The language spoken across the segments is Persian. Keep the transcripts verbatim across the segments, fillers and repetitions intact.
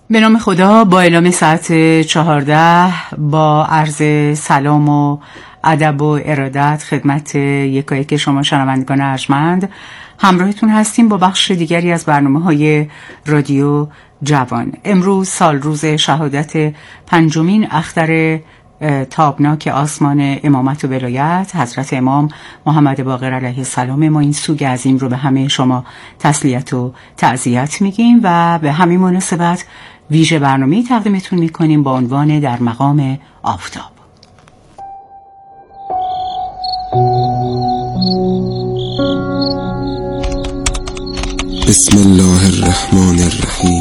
به نام خدا. با اعلام ساعت چهارده با عرض سلام و ادب و ارادت خدمت یکایک شما شنوندگان ارجمند همراهتون هستیم با بخش دیگری از برنامه‌های رادیو جوان. امروز سال روز شهادت پنجمین اختر تابناک آسمان امامت و ولایت حضرت امام محمد باقر علیه السلام. ما این سوگ عظیم رو به همه شما تسلیت و تعزیت میگیم و به همین مناسبت ویژه برنامه‌ای تقدیمتون میکنیم با عنوان در مقام آفتاب. بسم الله الرحمن الرحیم.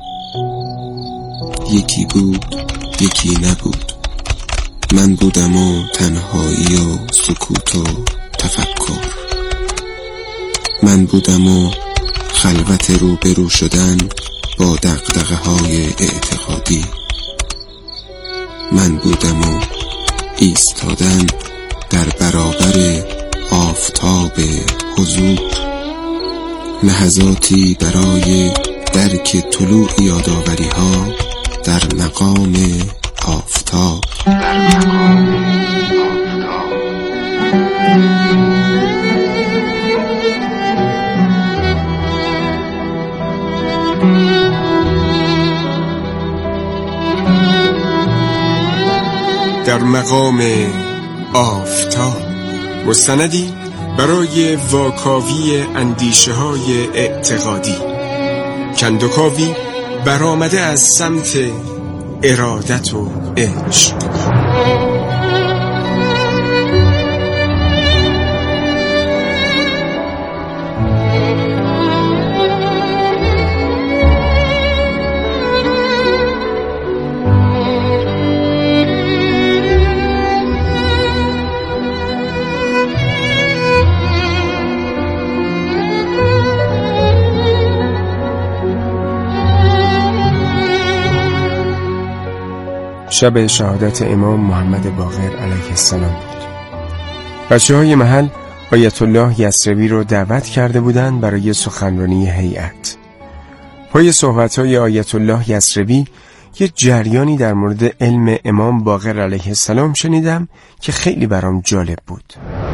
یکی بود یکی نبود، من بودم و تنهایی و سکوت و تفکر، من بودم و خلوت روبرو شدن با دغدغه های اعتقادی، من بودم و ایستادن در برابر آفتاب حضور، لحظاتی برای درک طلوع یاداوری ها در مقام آفتاب. در مقام آفتاب در مقام آفتاب مستندی برای واکاوی اندیشه های اعتقادی، کندوکاوی برآمده از سمت ارادت و عشق. شب شهادت امام محمد باقر علیه السلام بود. بچه های محل آیت الله یسربی رو دعوت کرده بودند برای سخنرانی هیئت. پای صحبت های آیت الله یسربی یه جریانی در مورد علم امام باقر علیه السلام شنیدم که خیلی برام جالب بود.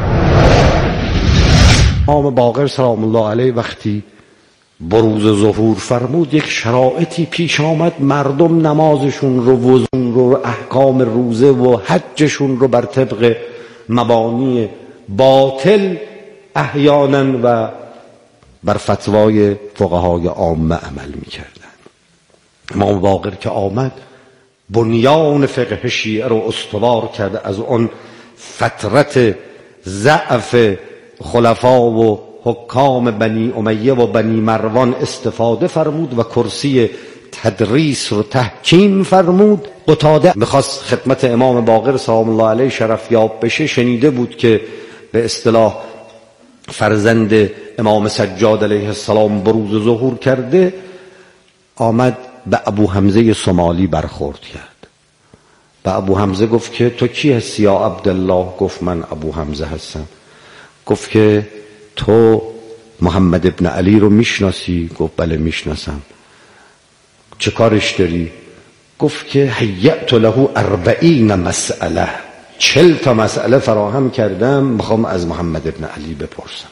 امام باقر سلام الله علیه وقتی بروز ظهور فرمود، یک شرایطی پیش آمد، مردم نمازشون رو، وضوءشون رو، احکام روزه و حجشون رو بر طبق مبانی باطل احیانا و بر فتوای فقهای عامه عمل می‌کردند. امام باقر که آمد بنیان فقه شیعه رو استوار کرد، از اون فترت ضعف خلفا و حکام بنی امیه و بنی مروان استفاده فرمود و کرسی تدریس رو تحکیم فرمود. قتاده میخواست خدمت امام باقر سلام الله علیه شرفیاب بشه، شنیده بود که به اصطلاح فرزند امام سجاد علیه السلام بروز ظهور کرده، آمد به ابو حمزه سومالی برخورد کرد. به ابو حمزه گفت که تو کی هستی یا عبدالله؟ گفت من ابو حمزه هستم. گفت که تو محمد ابن علی رو میشناسی؟ گفت بله میشناسم. چه کارش داری؟ گفت که حیعت له اربعین مسئله، چل تا مسئله فراهم کردم، میخوام از محمد ابن علی بپرسم،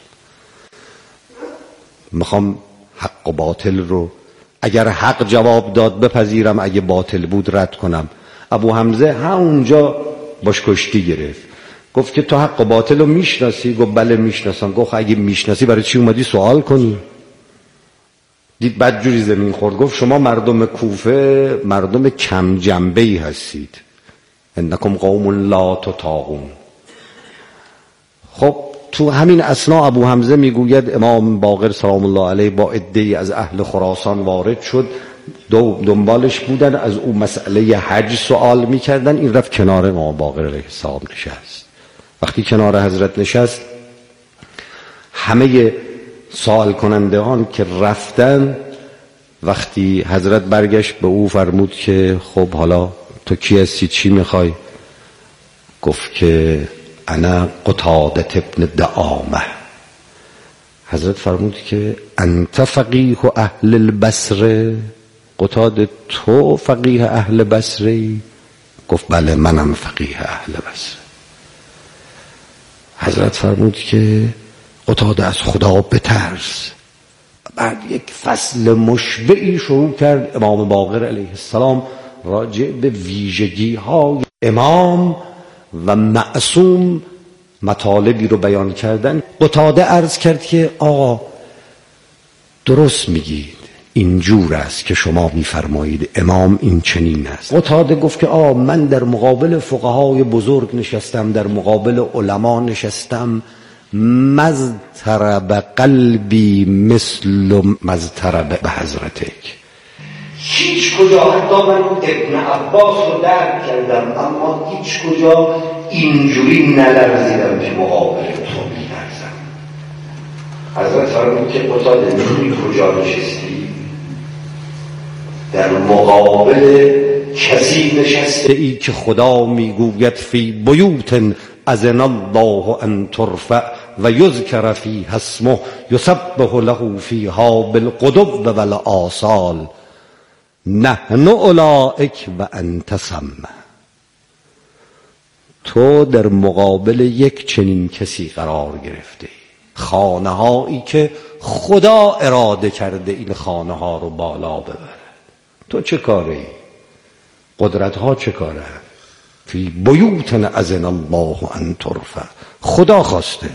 میخوام حق و باطل رو، اگر حق جواب داد بپذیرم، اگه باطل بود رد کنم. ابو حمزه همونجا باش کشتی گرفت. گفت که تو حق و باطل رو میشناسی؟ گفت بله میشناسم. گفت اگه میشناسی برای چی اومدی سوال کنی؟ دید بدجوری زمین خورد. گفت شما مردم کوفه مردم کم جنبه‌ای هستید، انکم قوم لا تطاقون. خب تو همین اثنا ابو حمزه میگوید امام باقر سلام الله علیه با عده‌ای از اهل خراسان وارد شد، دو دنبالش بودن، از او مسئله حج سوال میکردن. این رفت کنار امام باقر علیه السلام نشست. وقتی کنار حضرت نشست، همه سوال کنندگان که رفتن، وقتی حضرت برگشت به او فرمود که خب حالا تو کی هستی، چی میخوای؟ گفت که انا قتاده ابن دعامه. حضرت فرمود که انت فقیه اهل البصره؟ قتاده تو فقیه اهل بصری؟ گفت بله منم فقیه اهل بصره. حضرت فرمود که قتاده از خدا بترس. بعد یک فصل مشبعی شروع کرد امام باقر علیه السلام راجع به ویژگی های امام و معصوم مطالبی رو بیان کردن. قتاده عرض کرد که آقا درست میگید، اینجور است که شما میفرمایید امام این چنین است. قتاده گفت که آ من در مقابل فقهای بزرگ نشستم، در مقابل علما نشستم، مضطرب قلبی مثل مضطرب به حضرتک. هیچ کجا حتی من ابن عباس رو درک کردم، اما هیچ کجا اینجوری نلرزیدم که مقابل تو میلرزم. حضرت فرمود که قتاده نمی کجا نشستی؟ در مقابل کسی نشسته ای که خدا میگوید فی بیوت اذن الله ان ترفع و یذکر فیها اسمه یسبح له فیها بالغدو والآصال نحن اولئک و انت سمع. تو در مقابل یک چنین کسی قرار گرفته، خانه هایی که خدا اراده کرده این خانه ها رو بالا ببره. تو چه کاری؟ قدرت ها چه کاره؟ فی بیوت اذن الله ان ترفع، خدا خواسته.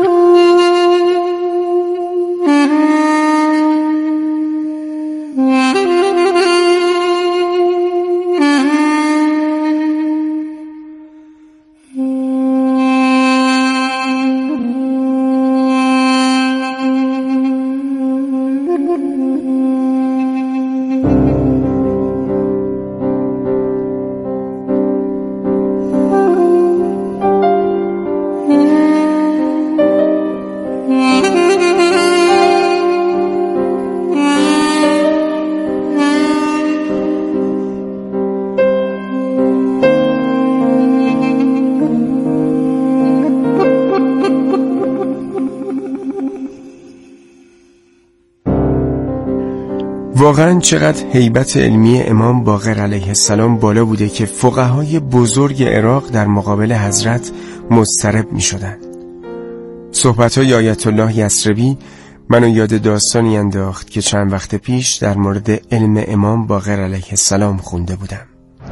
واقعا چقدر هیبت علمی امام باقر علیه السلام بالا بوده که فقهای بزرگ عراق در مقابل حضرت مضطرب می شدن. صحبت‌های آیت الله یثربی منو یاد داستانی انداخت که چند وقت پیش در مورد علم امام باقر علیه السلام خونده بودم.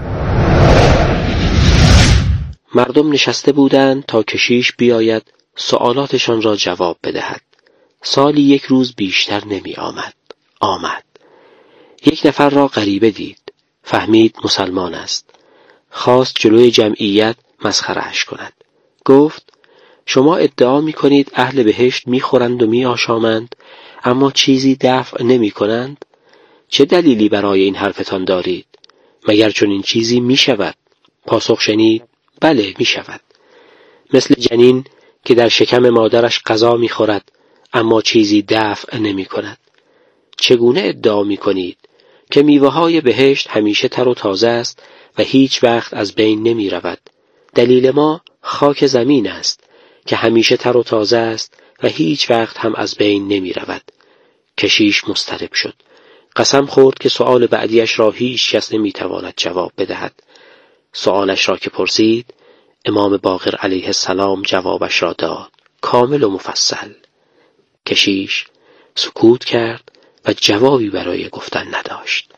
مردم نشسته بودند تا کشیش بیاید سوالاتشان را جواب بدهد. سالی یک روز بیشتر نمی آمد. آمد. یک نفر را غریبه دید. فهمید مسلمان است. خواست جلوی جمعیت مسخره‌اش کند. گفت شما ادعا می کنید اهل بهشت می خورند و می آشامند، اما چیزی دفع نمی کنند؟ چه دلیلی برای این حرفتان دارید؟ مگر چون این چیزی می شود؟ پاسخ شنید بله می شود. مثل جنین که در شکم مادرش غذا می خورد اما چیزی دفع نمی کند. چگونه ادعا می کنید که میوه های بهشت همیشه تر و تازه است و هیچ وقت از بین نمی رود؟ دلیل ما خاک زمین است که همیشه تر و تازه است و هیچ وقت هم از بین نمی رود. کشیش مضطرب شد. قسم خورد که سؤال بعدیش را هیچ کس نمی تواند جواب بدهد. سؤالش را که پرسید، امام باقر علیه السلام جوابش را داد، کامل و مفصل. کشیش سکوت کرد و جوابی برای گفتن نداشت.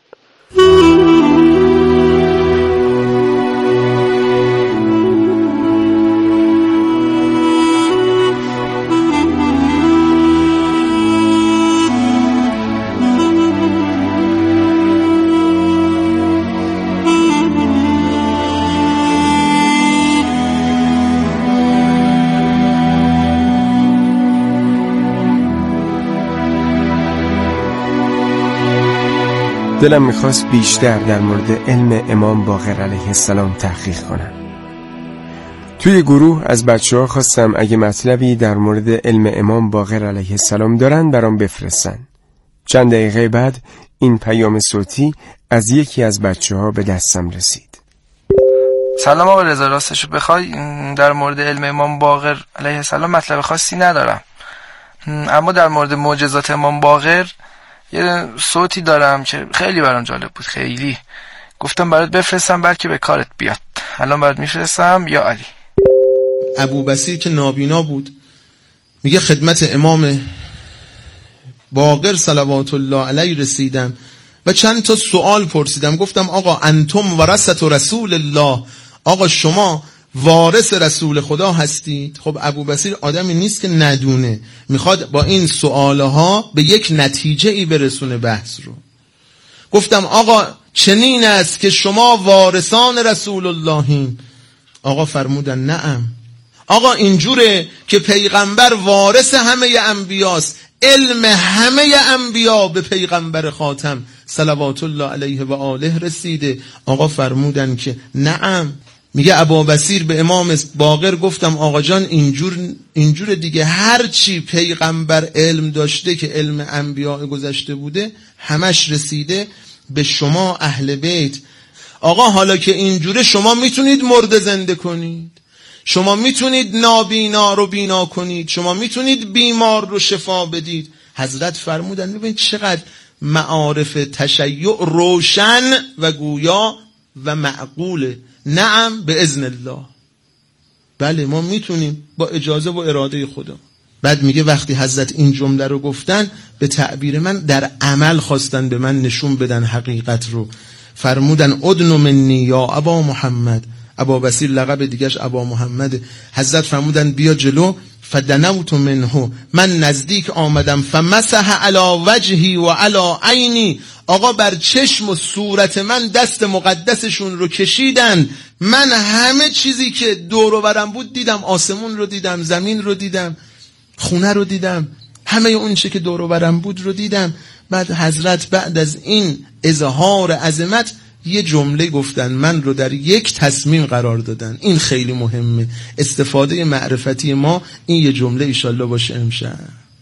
دلم میخواست بیشتر در مورد علم امام باقر علیه السلام تحقیق کنم. توی گروه از بچه ها خواستم اگه مطلبی در مورد علم امام باقر علیه السلام دارن برام بفرستن. چند دقیقه بعد این پیام صوتی از یکی از بچه ها به دستم رسید. سلام آقا رضا، راستشو بخوای در مورد علم امام باقر علیه السلام مطلب خاصی ندارم، اما در مورد معجزات امام باقر یه صوتی دارم که خیلی برام جالب بود، خیلی گفتم برات بفرستم بلکه به کارت بیاد. الان برات میفرستم. یا علی. ابوبصیر که نابینا بود میگه خدمت امام باقر صلوات الله علیه رسیدم و چند تا سوال پرسیدم. گفتم آقا انتم ورثة رسول الله، آقا شما وارث رسول خدا هستید؟ خب ابوبصیر آدمی نیست که ندونه، میخواد با این سوالها به یک نتیجه ای برسونه بحث رو. گفتم آقا چنین است که شما وارثان رسول اللهین؟ آقا فرمودن نعم. آقا اینجوره که پیغمبر وارث همه انبیاست، علم همه انبیا به پیغمبر خاتم صلوات الله علیه و آله رسیده؟ آقا فرمودن که نعم. میگه ابوبصیر به امام باقر گفتم آقا جان اینجور اینجور دیگه، هر چی پیغمبر علم داشته که علم انبیاء گذشته بوده همش رسیده به شما اهل بیت. آقا حالا که اینجوره شما میتونید مرده زنده کنید، شما میتونید نابینا رو بینا کنید، شما میتونید بیمار رو شفا بدید. حضرت فرمودن ببین چقدر معارف تشیع روشن و گویا و معقوله. نعم به اذن الله، بله ما میتونیم با اجازه و اراده خدا. بعد میگه وقتی حضرت این جمله رو گفتن به تعبیر من در عمل خواستن به من نشون بدن حقیقت رو. فرمودن ادن منی یا ابا محمد. ابوبصیر لقب دیگش ابا محمد. حضرت فرمودن بیا جلو. فدنوت منه، من نزدیک آمدم. فمسح علی وجهی و علی عینی، آقا بر چشم و صورت من دست مقدسشون رو کشیدن. من همه چیزی که دور و برم بود دیدم، آسمون رو دیدم، زمین رو دیدم، خونه رو دیدم، همه اون چه که دور و برم بود رو دیدم. بعد حضرت بعد از این اظهار عظمت یه جمله گفتن، من رو در یک تصمیم قرار دادن. این خیلی مهمه، استفاده معرفتی ما این یه جمله ایشالله باشه امشب.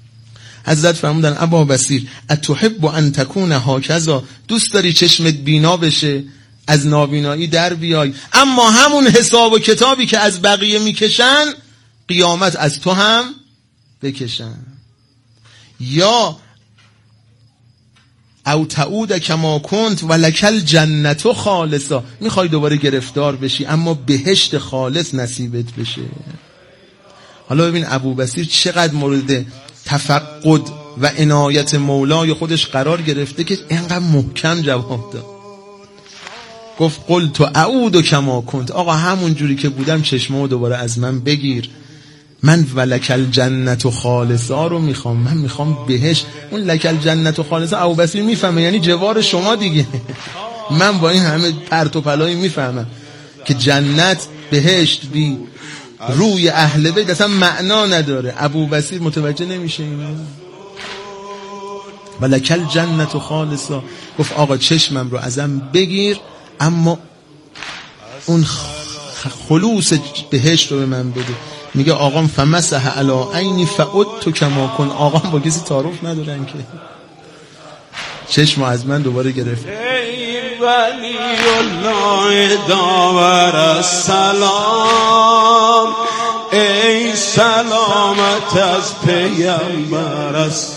حضرت فرمودن ابوبصیر اتحب ان تکون هکذا، دوست داری چشمت بینا بشه، از نابینایی در بیای، اما همون حساب و کتابی که از بقیه میکشن قیامت از تو هم بکشن. یا او تعود کما کنت و لکل جنت خالصا، میخوای دوباره گرفتار بشی اما بهشت خالص نصیبت بشه. حالا ببین ابوبصیر چقدر مورد تفقد و عنایت مولای خودش قرار گرفته که اینقدر محکم جواب داد. گفت قلت اعود کما کنت، آقا همون جوری که بودم چشمو دوباره از من بگیر. من ولکل جنت و خالصا رو میخوام، من میخوام بهشت. اون لکل جنت و خالصا ابوبصیر میفهمه یعنی جوار شما دیگه. من با این همه پرت و پلایی میفهمم که جنت بهشت بی روی اهل بیت اصلا معنا نداره. ابوبصیر متوجه نمیشه اینو. ولکل جنت و خالصا، گفت آقا چشمم رو ازم بگیر اما اون خلوص بهشت رو به من بده. میگه آقام فمسح علی عینی فعدت کما کن، آقام با کسی تعارف ندارن که چشم از من دوباره گرفت. ای ولی الله داور السلام، ای سلامت از پیامبر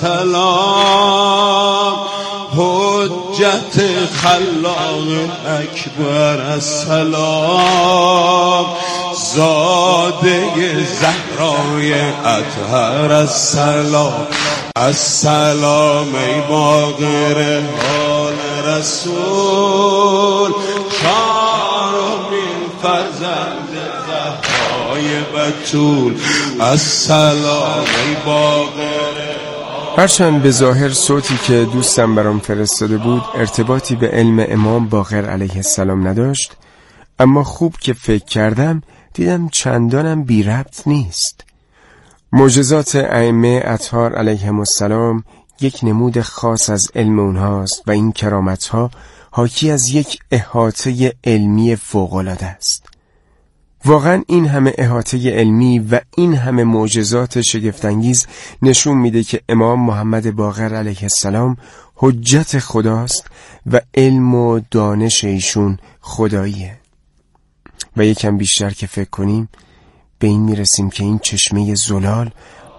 السلام، حجت خلاق اکبر السلام، زاده زهرای اطهر السلام، السلام ای باقر حال رسول، چهارمین فرزند زهرای بتول، السلام ای باقر. هرچند به ظاهر صوتی که دوستم برام فرستاده بود ارتباطی به علم امام باقر علیه السلام نداشت، اما خوب که فکر کردم دیدم چندانم بی ربط نیست. معجزات ائمه اطهار علیهم السلام یک نمود خاص از علم اونهاست و این کرامتها حاکی از یک احاطه علمی فوق‌العاده است. واقعا این همه احاطه علمی و این همه معجزات شگفت‌انگیز نشون میده که امام محمد باقر علیه السلام حجت خداست و علم و دانش ایشون خداییه. و یکم بیشتر که فکر کنیم به این میرسیم که این چشمه زلال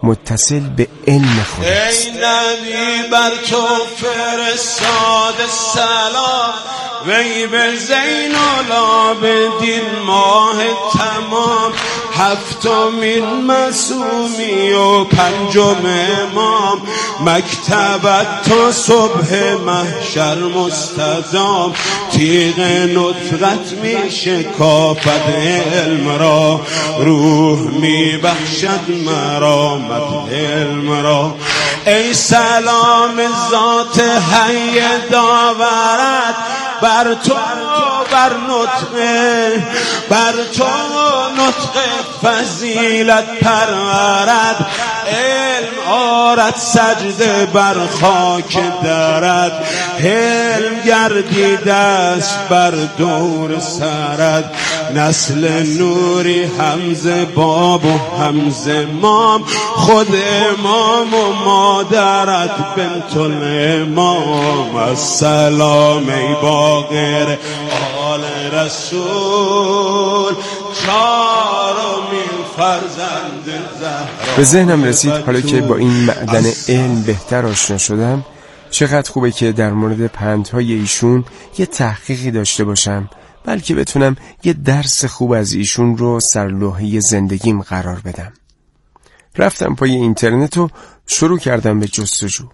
متصل به علم خود است. ای نبی بر تو فرستاد سلام، وی به زین العابدین ماه تمام، هفتمین معصومی و پنجم امام، مکتبت تا صبح محشر مستدام، تیغ نطقت می شکافد علم را، روح می بخشد مرامت علم را. ای سلام ذات حی داورت، بر تو بر نطق بر تو نطق فضیلت پرورد، علم آرد سجده بر خاک درد، علم گردیده است بر دور سرد، نسل نوری همزه باب و همزه مام، خود امام و مادرت بنت الامام. السلام ای باقر آل رسول، چهارمین فرزند زهرا. به ذهنم رسید حالا که با این معدن علم بهتر آشنا شدم، چقدر خوبه که در مورد پندهای ایشون یه تحقیقی داشته باشم، بلکه بتونم یه درس خوب از ایشون رو سرلوحه زندگیم قرار بدم. رفتم پای اینترنت و شروع کردم به جستجو.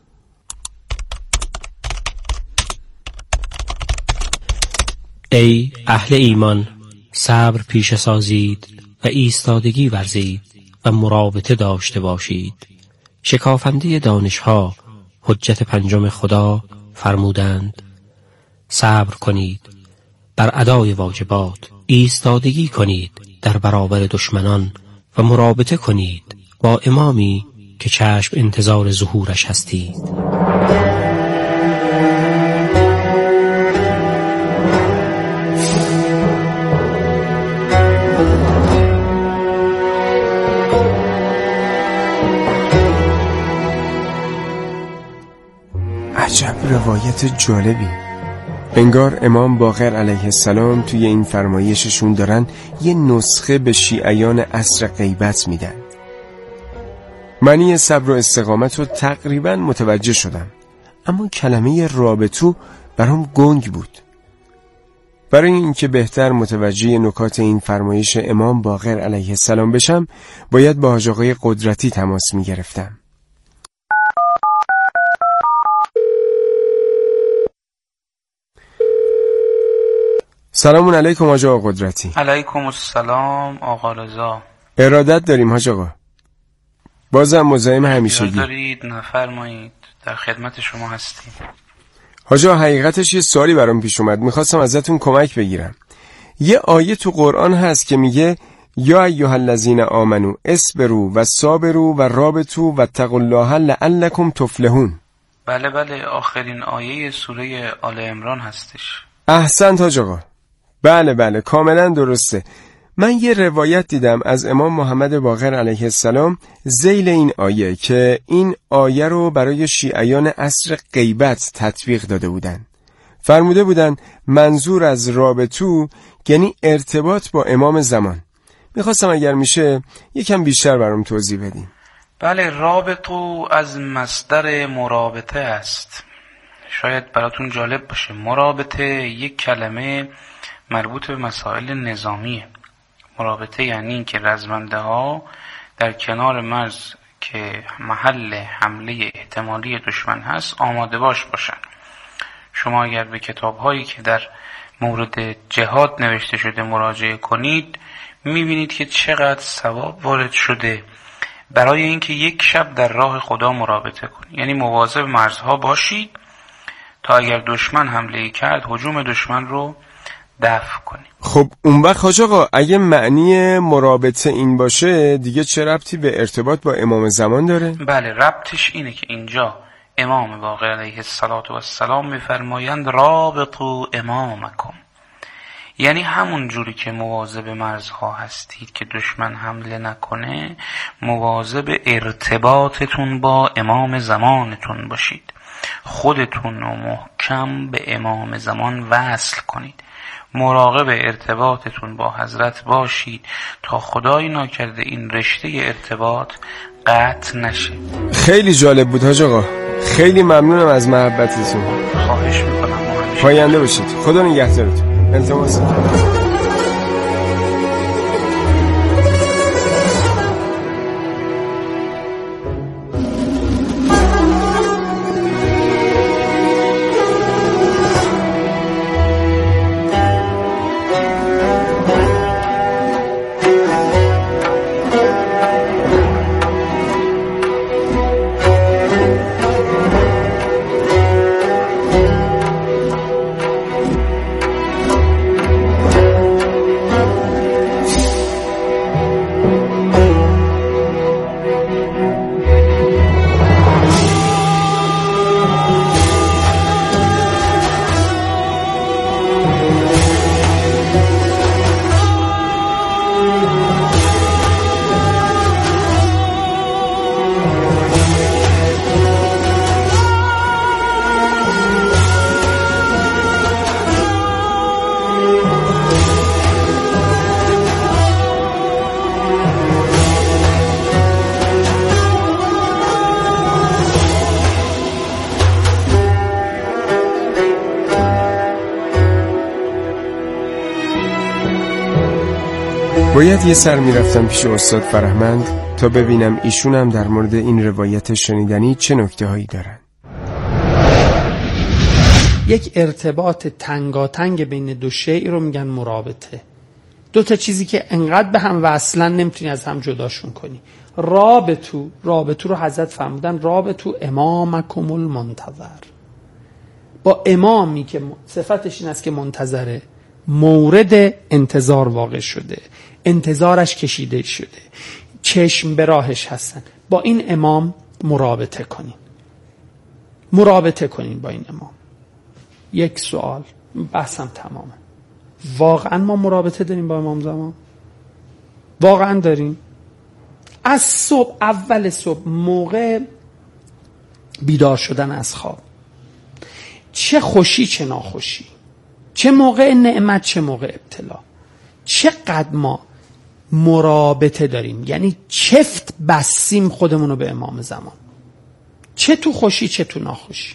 ای اهل ایمان، صبر پیشه سازید و ایستادگی ورزید و مرابطه داشته باشید. شکافنده دانشها حجت پنجم خدا فرمودند صبر کنید بر ادای واجبات، ایستادگی کنید در برابر دشمنان و مرابطه کنید با امامی که چشم انتظار ظهورش هستید. عجب روایت جالبی. انگار امام باقر علیه السلام توی این فرمایششون دارن یه نسخه به شیعیان عصر غیبت میدن. معنی صبر و استقامت رو تقریبا متوجه شدم، اما کلمه رابطو برام گنگ بود. برای اینکه بهتر متوجه نکات این فرمایش امام باقر علیه السلام بشم، باید با حاج آقای قدرتی تماس میگرفتم. سلام علیکم حاج آقا قدرتی. علیکم السلام آقا رضا. ارادت داریم حاج آقا. بازم مزاحم همیشگی. دارید نفرمایید، در خدمت شما هستیم. حاج آقا حقیقتش یه سوالی برام پیش اومد، میخواستم ازتون کمک بگیرم. یه آیه تو قرآن هست که میگه یا ایها الذین آمنو اصبروا و صابروا و رابطوا و اتقوا الله لعلکم تفلحون. بله بله، آخرین آیه سوره آل عمران هستش. احسنت حاج آقا. بله بله کاملا درسته. من یه روایت دیدم از امام محمد باقر علیه السلام ذیل این آیه که این آیه رو برای شیعیان عصر غیبت تطبیق داده بودن. فرموده بودن منظور از رابطو یعنی ارتباط با امام زمان. میخواستم اگر میشه یکم بیشتر برام توضیح بدین. بله، رابطو از مصدر مرابطه است. شاید براتون جالب باشه، مرابطه یک کلمه مربوط به مسائل نظامیه. مرابطه یعنی این که رزمنده ها در کنار مرز که محل حمله احتمالی دشمن هست آماده باش باشن. شما اگر به کتاب هایی که در مورد جهاد نوشته شده مراجعه کنید، میبینید که چقدر ثواب وارد شده برای اینکه یک شب در راه خدا مرابطه کنید. یعنی مواظب مرزها باشید تا اگر دشمن حمله کرد هجوم دشمن رو دفع کنیم. خب اون وقت حاج آقا اگه معنی مرابطه این باشه دیگه چه ربطی به ارتباط با امام زمان داره؟ بله، ربطش اینه که اینجا امام باقر علیه السلام میفرمایند رابطو امامکم، یعنی همون جوری که مواظب مرزها هستید که دشمن حمله نکنه، مواظب ارتباطتون با امام زمانتون باشید. خودتون رو محکم به امام زمان وصل کنید. مراقب ارتباطتون با حضرت باشید تا خدای ناکرده این رشته ارتباط قطع نشه. خیلی جالب بود حاج آقا، خیلی ممنونم از محبتتون. خواهش میکنم. پاینده باشید. خدا نگهدارتون. التماس باید یه سر میرفتم پیش استاد فرهمند تا ببینم ایشون هم در مورد این روایت شنیدنی چه نکته هایی دارن. یک ارتباط تنگاتنگ بین دو شیء رو میگن مرابطه. دو تا چیزی که انقدر به هم وصلن نمیتونی از هم جداشون کنی. رابطو رابطو رو حضرت فرمودن رابطو امامکم المنتظر، با امامی که صفتش این است که منتظره، مورد انتظار واقع شده، انتظارش کشیده شده، چشم به راهش هستن، با این امام مرابطه کنین. مرابطه کنین با این امام. یک سوال، بحثم تمامه. واقعا ما مرابطه داریم با امام زمان؟ واقعا داریم؟ از صبح، اول صبح، موقع بیدار شدن از خواب، چه خوشی چه ناخوشی، چه موقع نعمت چه موقع ابتلا، چقدر ما مرابطه داریم، یعنی چفت بسیم خودمونو به امام زمان، چه تو خوشی چه تو ناخوشی.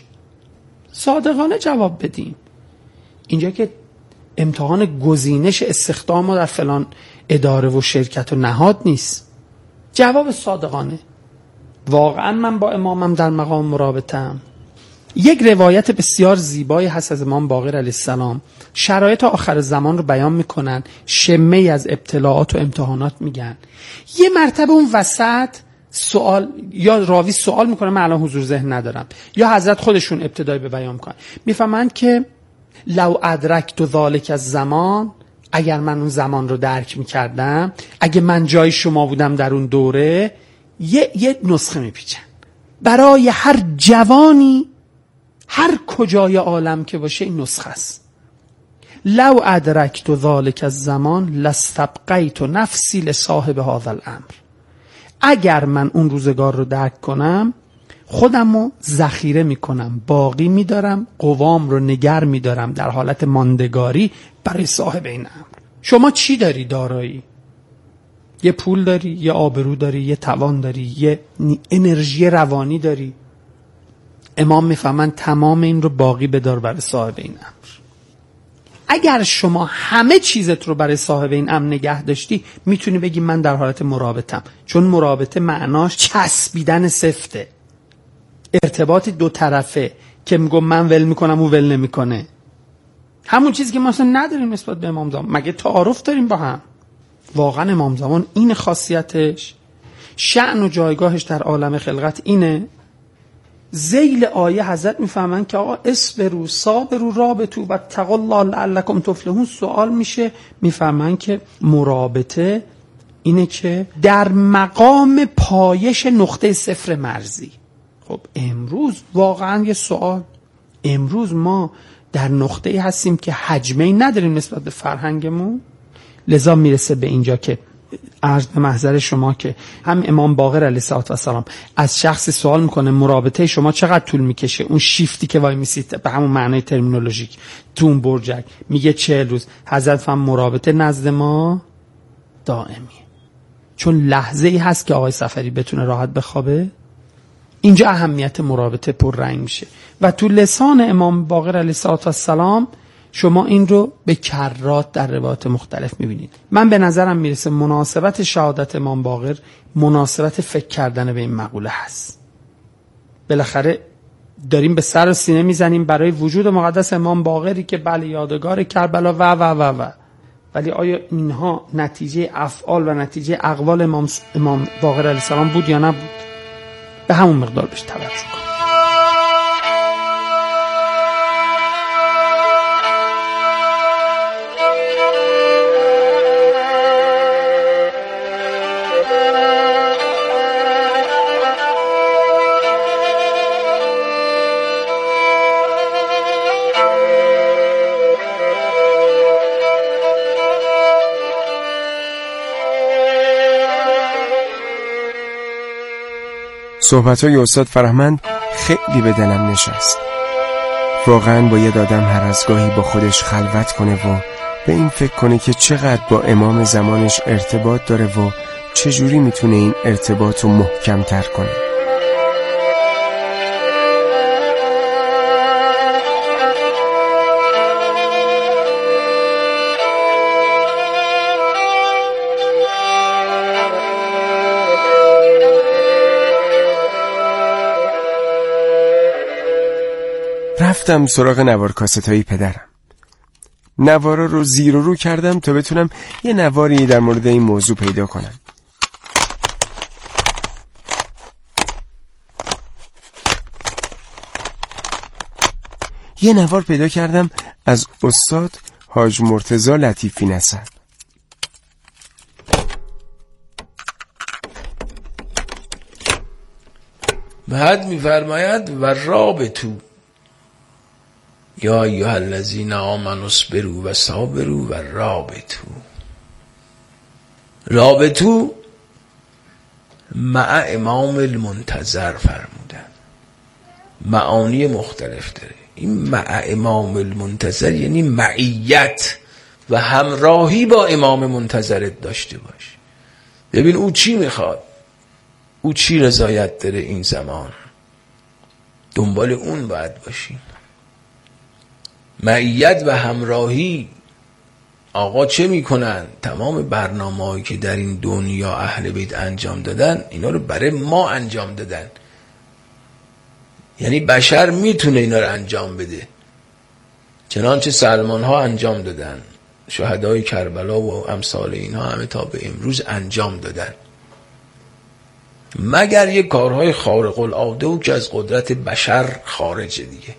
صادقانه جواب بدیم. اینجا که امتحان گزینش استخدام ما در فلان اداره و شرکت و نهاد نیست. جواب صادقانه. واقعا من با امامم در مقام مرابطه‌ام. یک روایت بسیار زیبایی هست از امام باقر علیه السلام، شرایط آخر زمان رو بیان میکنن، شمه از ابتلاعات و امتحانات میگن. یه مرتبه اون وسط سوال، یا راوی سوال میکنه، من الان حضور ذهن ندارم، یا حضرت خودشون ابتدای به بیان میکنن، میفهمن که لو ادرکت ذالک از زمان، اگر من اون زمان رو درک میکردم، اگه من جای شما بودم در اون دوره، یه, یه نسخه میپیچن برای هر جوانی هر کجای عالم که باشه. این نسخه است. لو ادرکت ذالک از زمان لاستبقیت نفسی لصاحب هذا الامر، اگر من اون روزگار رو درک کنم خودم رو ذخیره میکنم، باقی میدارم، قوام رو نگر میدارم در حالت ماندگاری برای صاحب این امر. شما چی داری؟ دارایی، یه پول داری، یه آبرو داری، یه توان داری، یه انرژی روانی داری. امام میفهمن تمام این رو باقی بدار برای صاحب این امر. اگر شما همه چیزت رو برای صاحب این امر نگه داشتی، میتونی بگی من در حالت مرابطم، چون مرابطه معناش چسبیدن سفته، ارتباطی دو طرفه که میگم من ول میکنم و ول نمیکنه. همون چیزی که ما اصلا نداریم نسبت به امام زمان. مگه تعارف داریم با هم؟ واقعا امام زمان این خاصیتش، شأن و جایگاهش در عالم خلقت اینه. ذیل آیه حضرت میفهمن که آقا اصبروا صابروا رابطوا واتقوا الله لعلکم تفلحون. سوال میشه، میفهمن که مرابطه اینه که در مقام پایش نقطه صفر مرزی. خب امروز واقعا یه سوال، امروز ما در نقطه‌ای هستیم که حجمه‌ای نداریم نسبت به فرهنگمون، لذا میرسه به اینجا که عرض به محضر شما که هم امام باقر علیه السلام از شخص سوال میکنه مرابطه شما چقدر طول میکشه، اون شیفتی که وای میسید به همون معنای ترمینولوژیک تو اون برجک میگه چهل روز. حضرت فهم مرابطه نزد ما دائمیه، چون لحظه ای هست که آقای سفری بتونه راحت بخوابه. اینجا اهمیت مرابطه پررنگ میشه و تو لسان امام باقر علیه السلام شما این رو به کرات در روایات مختلف میبینید. من به نظرم میرسه مناسبت شهادت امام باقر مناسبت فکر کردن به این مقوله هست. بالاخره داریم به سر و سینه میزنیم برای وجود مقدس امام باقری که بله یادگار کربلا و و و و ولی آیا اینها نتیجه افعال و نتیجه اقوال امام, امام باقر علیه السلام بود یا نبود؟ به همون مقدار بهش توجه کنیم. صحبت‌های استاد فرهمند خیلی به دلم نشست. واقعاً باید آدم هر از گاهی با خودش خلوت کنه و به این فکر کنه که چقدر با امام زمانش ارتباط داره و چجوری میتونه این ارتباط رو محکم تر کنه. رفتم سراغ نوار کاستایی پدرم. نوارا رو زیر و رو کردم تا بتونم یه نواری در مورد این موضوع پیدا کنم. یه نوار پیدا کردم از استاد حاج مرتضی لطیفی نسب. بعد می‌فرماید و رابطو یا ایها الذین آمنوا اصبروا و صابروا و رابطو. رابطو مع امام المنتظر فرمودن، معانی مختلف داره. این مع امام المنتظر یعنی معیت و همراهی با امام منتظرت داشته باش. ببین او چی میخواد، او چی رضایت داره این زمان، دنبال اون باید باشی. معیت و همراهی آقا چه میکنن؟ تمام برنامه‌هایی که در این دنیا اهل بیت انجام دادن اینا رو برای ما انجام دادن. یعنی بشر میتونه اینا رو انجام بده، چنانچه سلمان ها انجام دادن، شهدای کربلا و امثال اینها همه تا به امروز انجام دادن، مگر یک کارهای خارق العاده و که از قدرت بشر خارجه دیگه.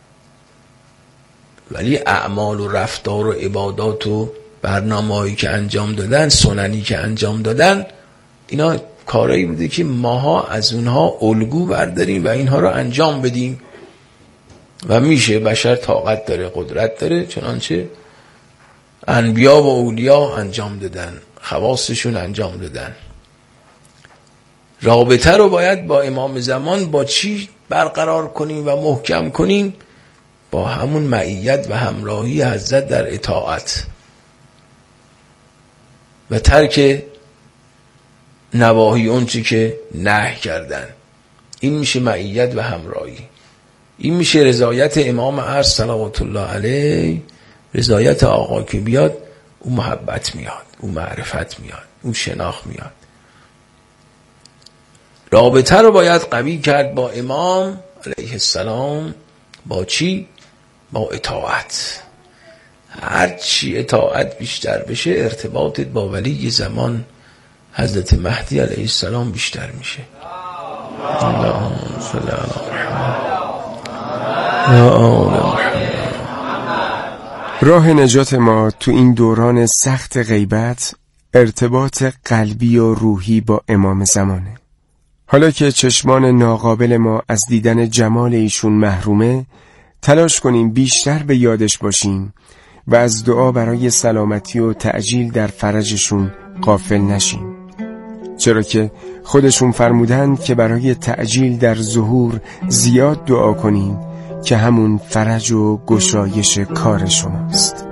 ولی اعمال و رفتار و عبادات و برنامه‌هایی که انجام دادن، سننی که انجام دادن، اینا کارهایی بوده که ماها از اونها الگو برداریم و اینها رو انجام بدیم و میشه. بشر طاقت داره، قدرت داره، چنانچه انبیا و اولیا انجام دادن، خواصشون انجام دادن. رابطه رو باید با امام زمان با چی برقرار کنیم و محکم کنیم؟ با همون معیت و همراهی حضرت در اطاعت و ترک نواهی اون چی که نهی کردن. این میشه معیت و همراهی. این میشه رضایت امام عرض صلوات الله علیه. رضایت آقا که بیاد، اون محبت میاد، اون معرفت میاد، اون شناخت میاد. رابطه رو باید قوی کرد با امام علیه السلام. با چی؟ با اطاعت. هر چی اطاعت بیشتر بشه، ارتباطت با ولی زمان حضرت مهدی علیه السلام بیشتر میشه. اللهم صل علی محمد. راه نجات ما تو این دوران سخت غیبت ارتباط قلبی و روحی با امام زمانه. حالا که چشمان ناقابل ما از دیدن جمال ایشون محرومه، تلاش کنیم بیشتر به یادش باشیم و از دعا برای سلامتی و تعجیل در فرجشون غافل نشیم، چرا که خودشون فرمودند که برای تعجیل در ظهور زیاد دعا کنیم که همون فرج و گشایش کار شماست.